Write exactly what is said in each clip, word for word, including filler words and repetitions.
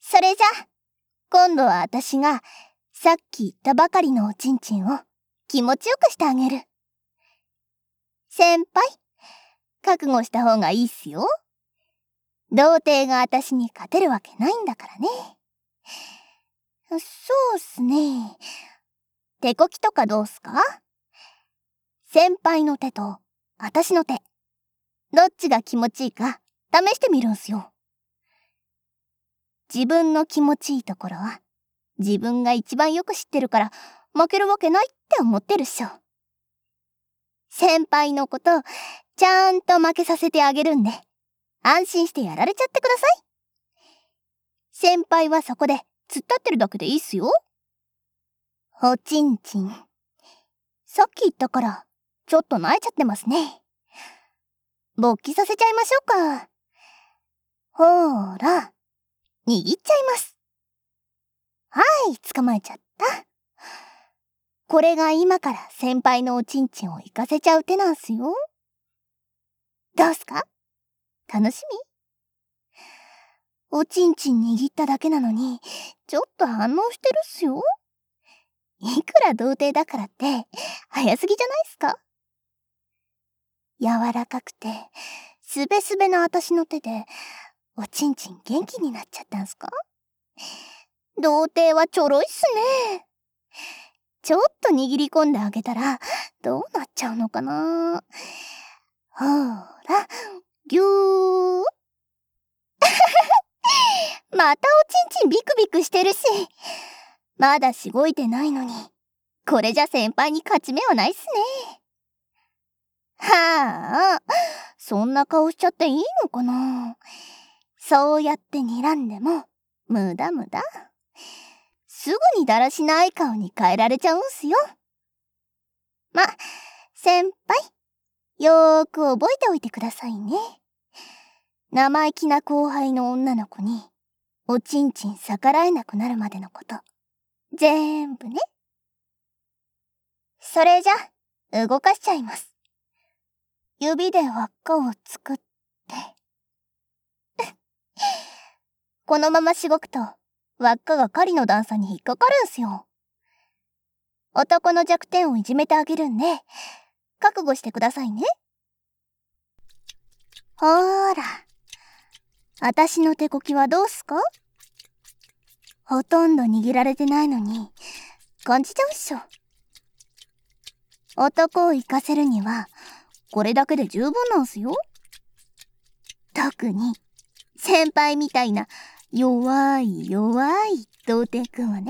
それじゃ、今度は私がさっき言ったばかりのおちんちんを気持ちよくしてあげる。先輩、覚悟した方がいいっすよ。童貞が私に勝てるわけないんだからね。そうっすね。手こきとかどうすか？先輩の手と私の手、どっちが気持ちいいか試してみるんすよ。自分の気持ちいいところは自分が一番よく知ってるから負けるわけないって思ってるっしょ。先輩のことちゃんと負けさせてあげるんで安心してやられちゃってください。先輩はそこで突っ立ってるだけでいいっすよ。おちんちん、さっき言ったからちょっと萎えちゃってますね。勃起させちゃいましょうか。ほーら、握っちゃいます。はい、捕まえちゃった。これが今から先輩のおちんちんを行かせちゃう手なんすよ。どうすか？楽しみ？おちんちん握っただけなのにちょっと反応してるっすよ。いくら童貞だからって早すぎじゃないっすか？柔らかくてすべすべの私の手でおちんちん元気になっちゃったんすか？童貞はちょろいっすね。ちょっと握り込んであげたらどうなっちゃうのかな。ほーら、ぎゅーまたおちんちんビクビクしてるし、まだしごいてないのにこれじゃ先輩に勝ち目はないっすね。はあ、そんな顔しちゃっていいのかな。そうやって睨んでも無駄無駄。すぐにだらしない顔に変えられちゃうんすよ。ま、先輩、よーく覚えておいてくださいね。生意気な後輩の女の子におちんちん逆らえなくなるまでのこと、全部ね。それじゃ、動かしちゃいます。指で輪っかを作ってこのまましごくと輪っかが狩りの段差に引っかかるんすよ。男の弱点をいじめてあげるんで覚悟してくださいね。ほーら、あたしの手こきはどうすか？ほとんど握られてないのに感じちゃうっしょ。男を行かせるにはこれだけで十分なんすよ。特に先輩みたいな弱い弱い童貞くんはね。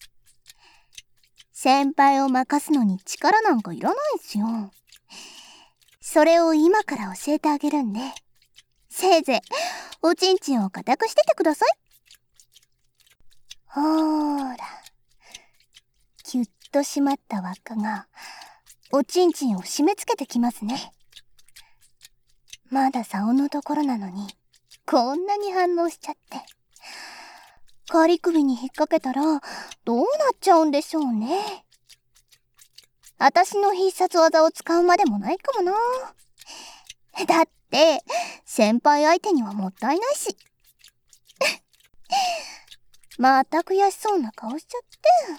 先輩を任すのに力なんかいらないっすよ。それを今から教えてあげるんで、せいぜいおちんちんを固くしててください。ほーら、キュッと締まった輪っかがおちんちんを締め付けてきますね。まだ竿のところなのにこんなに反応しちゃって、仮首に引っ掛けたらどうなっちゃうんでしょうね。私の必殺技を使うまでもないかもな。だって先輩相手にはもったいないし。また悔しそうな顔しちゃって。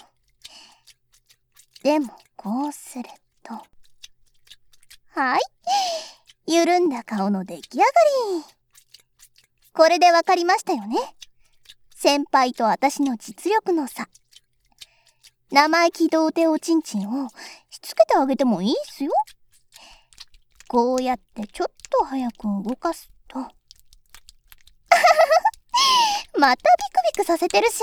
でもこうすると、はい、緩んだ顔の出来上がり。これでわかりましたよね。先輩と私の実力の差。生意気童貞おちんちんをしつけてあげてもいいっすよ。こうやってちょっと早く動かすとまたビクビクさせてるし。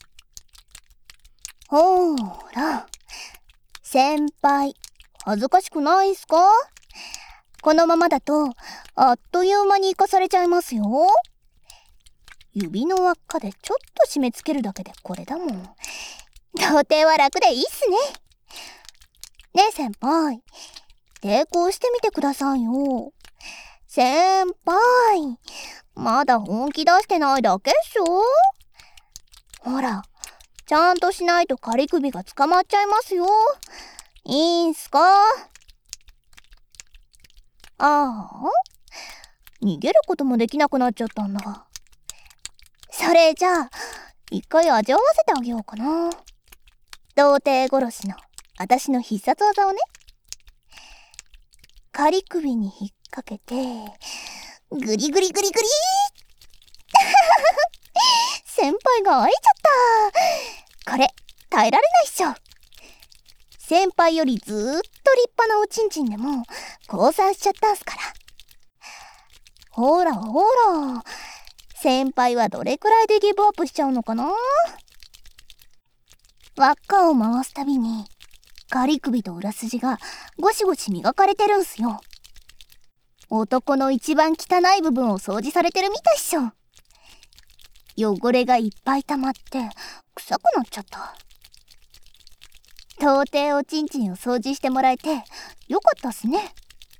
ほーら、先輩恥ずかしくないっすか？このままだとあっという間に生かされちゃいますよ。指の輪っかでちょっと締め付けるだけでこれだもん。童貞は楽でいいっすね。ねえ先輩、抵抗してみてくださいよ。先輩、まだ本気出してないだけっしょ。ほら、ちゃんとしないと仮首が捕まっちゃいますよ。いいんすか？ああ、逃げることもできなくなっちゃったんだ。それじゃあ一回味わわせてあげようかな。童貞殺しの私の必殺技をね。仮首に引っ掛けて、グリグリグリグリー先輩が会えちゃった。これ、耐えられないっしょ。先輩よりずーっと立派なおちんちんでも、降参しちゃったんすから。ほらほら、先輩はどれくらいでギブアップしちゃうのかな。輪っかを回すたびに、仮首と裏筋がゴシゴシ磨かれてるんすよ。男の一番汚い部分を掃除されてるみたいっしょ。汚れがいっぱい溜まって臭くなっちゃった。到底おちんちんを掃除してもらえてよかったっすね。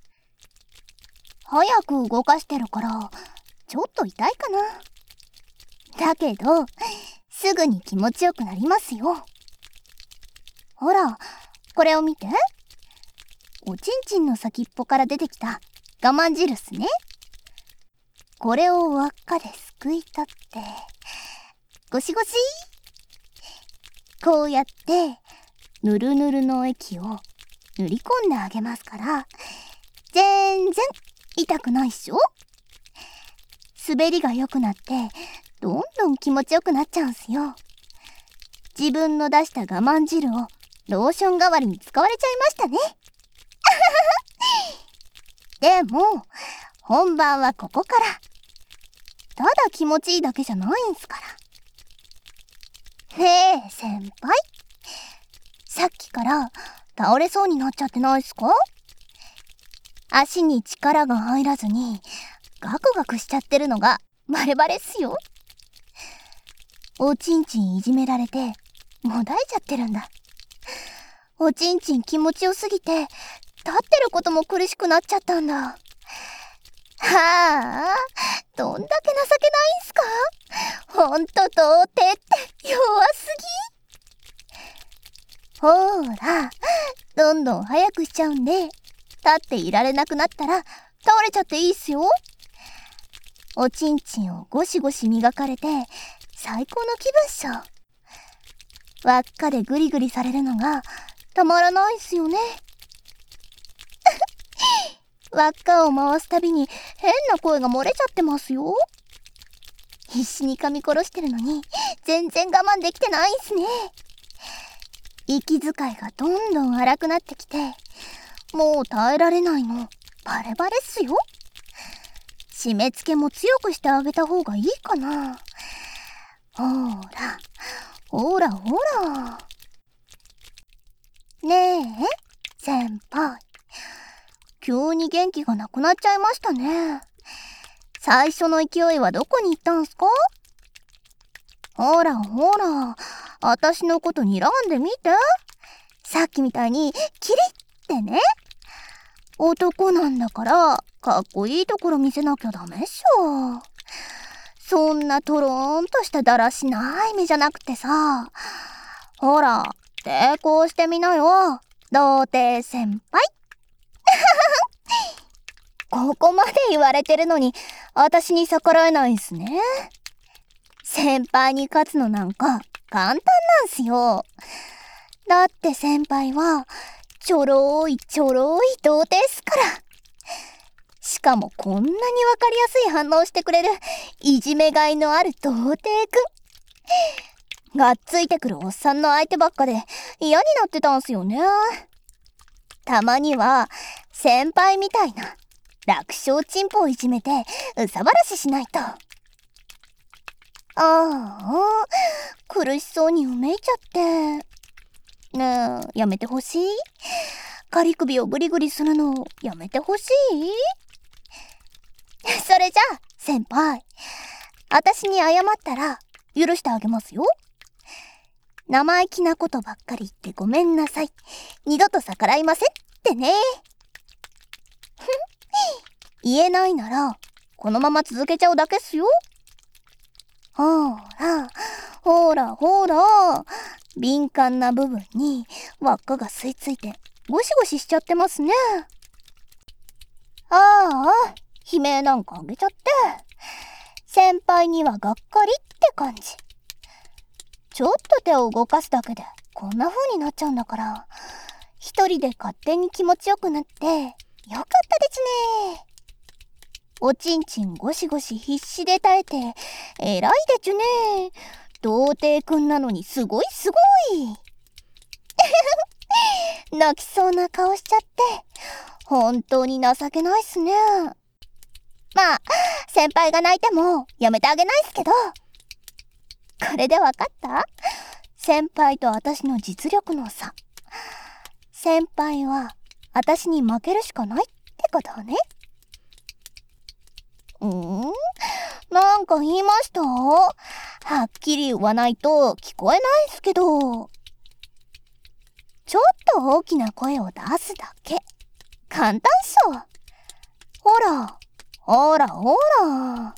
早く動かしてるからちょっと痛いかな。だけどすぐに気持ちよくなりますよ。ほら、これを見て。おちんちんの先っぽから出てきた我慢汁っすね。これを輪っかですくい取ってゴシゴシ。こうやってぬるぬるの液を塗り込んであげますから、全然痛くないっしょ。滑りが良くなってどんどん気持ちよくなっちゃうんすよ。自分の出した我慢汁をローション代わりに使われちゃいましたね。でも本番はここから。ただ気持ちいいだけじゃないんすから。ねえ先輩、さっきから倒れそうになっちゃってないっすか？足に力が入らずにガクガクしちゃってるのがバレバレっすよ。おちんちんいじめられてもだえちゃってるんだ。おちんちん気持ちよすぎて立ってることも苦しくなっちゃったんだ。はあ、どんだけ情けないんすか？ほんと童貞って弱すぎ。ほーら、どんどん早くしちゃうんで、立っていられなくなったら倒れちゃっていいっすよ。おちんちんをゴシゴシ磨かれて最高の気分っしょ。輪っかでグリグリされるのがたまらないっすよね。輪っかを回すたびに変な声が漏れちゃってますよ。必死に噛み殺してるのに全然我慢できてないんすね。息遣いがどんどん荒くなってきて、もう耐えられないのバレバレっすよ。締め付けも強くしてあげた方がいいかな。ほーらほらほら。ねえ先輩、急に元気がなくなっちゃいましたね。最初の勢いはどこに行ったんすか？ほらほら、私のこと睨んでみて。さっきみたいにキリってね。男なんだからかっこいいところ見せなきゃダメっしょ。そんなトローンとしただらしない目じゃなくてさ、ほら抵抗してみなよ童貞先輩。ここまで言われてるのに私に逆らえないんすね。先輩に勝つのなんか簡単なんすよ。だって先輩はちょろいちょろい童貞っすから。しかもこんなにわかりやすい反応してくれるいじめがいのある童貞くん。がっついてくるおっさんの相手ばっかで嫌になってたんすよね。たまには先輩みたいな楽勝チンポをいじめてうさばらししないと。ああ、苦しそうにうめいちゃって。ねえ、やめてほしい？仮首をグリグリするのやめてほしい？それじゃあ先輩、私に謝ったら許してあげますよ。生意気なことばっかり言ってごめんなさい。二度と逆らいませんってね。言えないならこのまま続けちゃうだけっすよ。ほーらほらほら、敏感な部分に輪っかが吸い付いてゴシゴシしちゃってますね。ああ、悲鳴なんかあげちゃって先輩にはがっかりって感じ。 ちょっと手を動かすだけでこんな風になっちゃうんだから、一人で勝手に気持ちよくなってよかったですね。おちんちんゴシゴシ必死で耐えて偉いでちゅね。童貞くんなのにすごいすごい。泣きそうな顔しちゃって本当に情けないっすね。まあ先輩が泣いてもやめてあげないっすけど。これでわかった？先輩と私の実力の差。先輩は私に負けるしかないってことね。うーん？なんか言いました？はっきり言わないと聞こえないっすけど。ちょっと大きな声を出すだけ。簡単っしょ。ほら、ほらほら。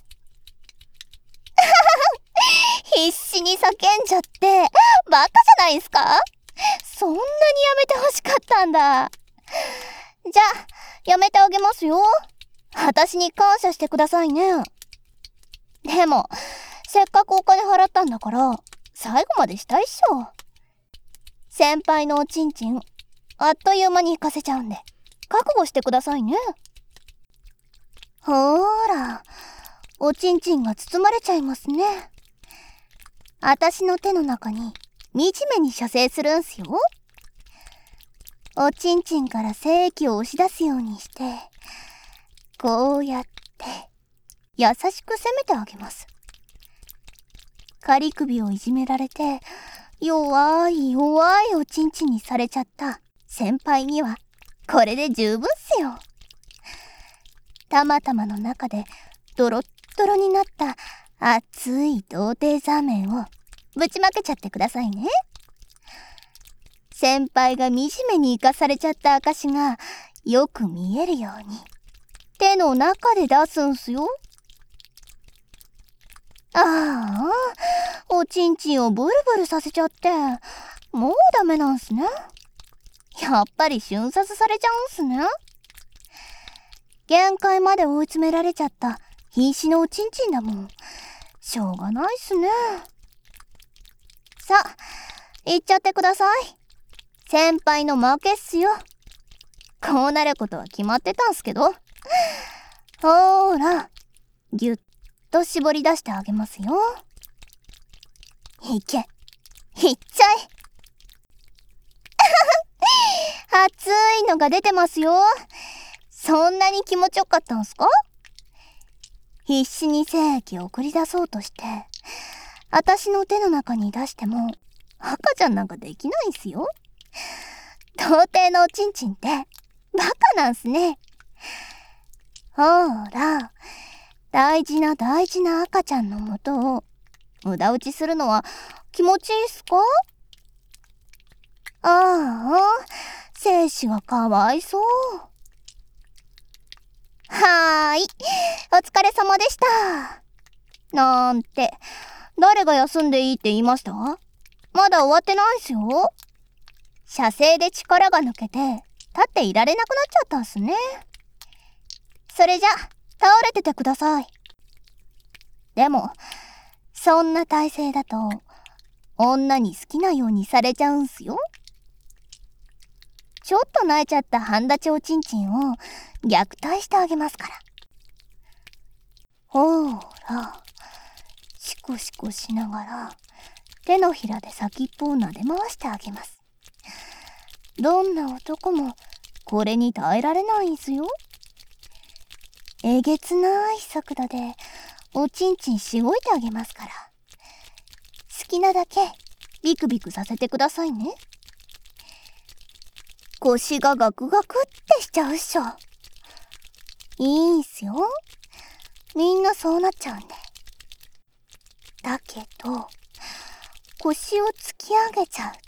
必死に叫んじゃって、バカじゃないですか？そんなにやめてほしかったんだ。じゃあ、やめてあげますよ。私に感謝してくださいね。でも、せっかくお金払ったんだから、最後までしたいっしょ。先輩のおちんちん、あっという間に行かせちゃうんで、覚悟してくださいね。ほーら、おちんちんが包まれちゃいますね。あたしの手の中に惨めに射精するんすよ。おちんちんから精液を押し出すようにして、こうやって優しく攻めてあげます。仮首をいじめられて弱い弱いおちんちんにされちゃった先輩にはこれで十分っすよ。たまたまの中でドロッドロになった熱い童貞ザーメンをぶちまけちゃってくださいね。先輩が惨めに生かされちゃった証がよく見えるように手の中で出すんすよ。ああ、おちんちんをブルブルさせちゃってもうダメなんすね。やっぱり瞬殺されちゃうんすね。限界まで追い詰められちゃった瀕死のおちんちんだもん。しょうがないっすね。さあ、行っちゃってください。先輩の負けっすよ。こうなることは決まってたんすけど。ほーら、ぎゅっと絞り出してあげますよ。いけ、いっちゃい。熱いのが出てますよ。そんなに気持ちよかったんすか？必死に精液を送り出そうとして、あたしの手の中に出しても赤ちゃんなんかできないんすよ。童貞のおちんちんってバカなんすね。ほーら、大事な大事な赤ちゃんのもとを無駄打ちするのは気持ちいいっすか？ああ、精子がかわいそう。はーい、お疲れ様でした。なんて、誰が休んでいいって言いました？まだ終わってないっすよ。射精で力が抜けて、立っていられなくなっちゃったんすね。それじゃ、倒れててください。でも、そんな体勢だと、女に好きなようにされちゃうんすよ。ちょっと泣いちゃった半立ちおちんちんを虐待してあげますから。ほーら、シコシコしながら手のひらで先っぽを撫で回してあげます。どんな男もこれに耐えられないんすよ。えげつない速度でおちんちんしごいてあげますから。好きなだけビクビクさせてくださいね。腰がガクガクってしちゃうっしょ。いいんすよ。みんなそうなっちゃうんで。だけど、腰を突き上げちゃうと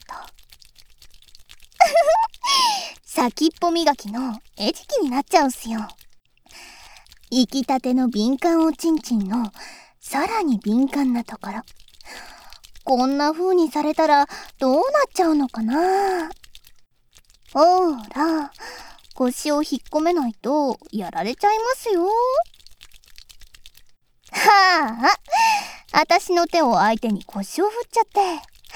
先っぽ磨きの餌食になっちゃうんすよ。生きたての敏感おちんちんのさらに敏感なところ。こんな風にされたらどうなっちゃうのかな。ほーら、腰を引っ込めないとやられちゃいますよ。はあ、あたしの手を相手に腰を振っちゃって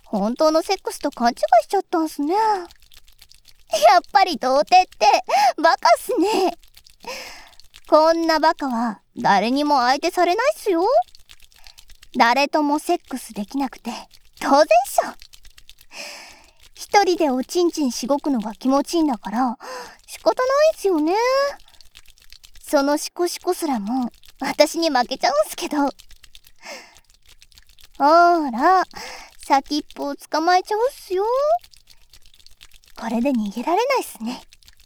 本当のセックスと勘違いしちゃったんすね。やっぱり童貞ってバカっすね。こんなバカは誰にも相手されないっすよ。誰ともセックスできなくて当然っしょ。一人でおちんちんしごくのが気持ちいいんだから仕方ないっすよね。そのシコシコすらも私に負けちゃうんすけど。ほーら、先っぽを捕まえちゃうっすよ。これで逃げられないっすね。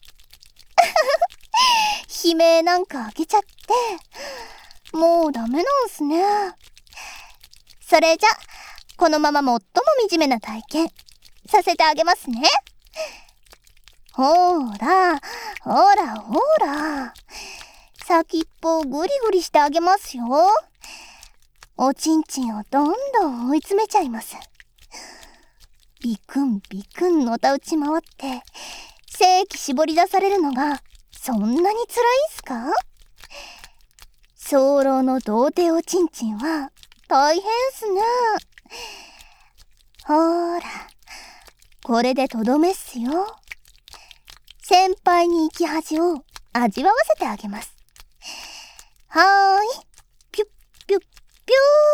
悲鳴なんかあげちゃって、もうダメなんすね。それじゃ、このまま最も惨めな体験させてあげますね。ほーら、ほーら、ほーら。先っぽをグリグリしてあげますよ。おちんちんをどんどん追い詰めちゃいます。ビクンビクンのたうち回って精液絞り出されるのがそんなに辛いんすか？早漏の童貞おちんちんは大変っすね。ほーら、これでとどめっすよ。先輩に生き恥を味わわせてあげます。はーい、ピュッピュッピ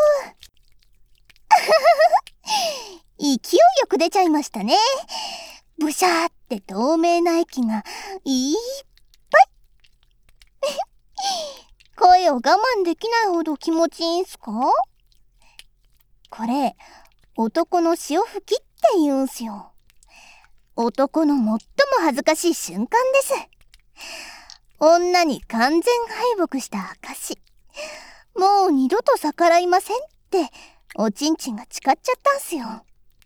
ュー。勢いよく出ちゃいましたね。ブシャーって透明な液がいっぱい。声を我慢できないほど気持ちいいんすか？これ、男の潮吹きって言うんすよ。男の最も恥ずかしい瞬間です。女に完全敗北した証。もう二度と逆らいませんっておちんちんが誓っちゃったんすよ。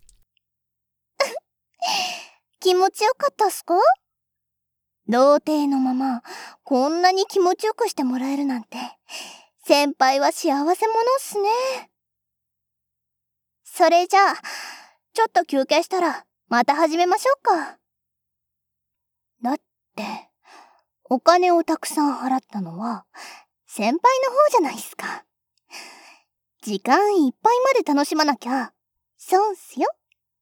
気持ちよかったっすか？童貞のままこんなに気持ちよくしてもらえるなんて先輩は幸せ者っすね。それじゃあちょっと休憩したらまた始めましょうか。だってお金をたくさん払ったのは先輩の方じゃないっすか。時間いっぱいまで楽しまなきゃ損っすよ。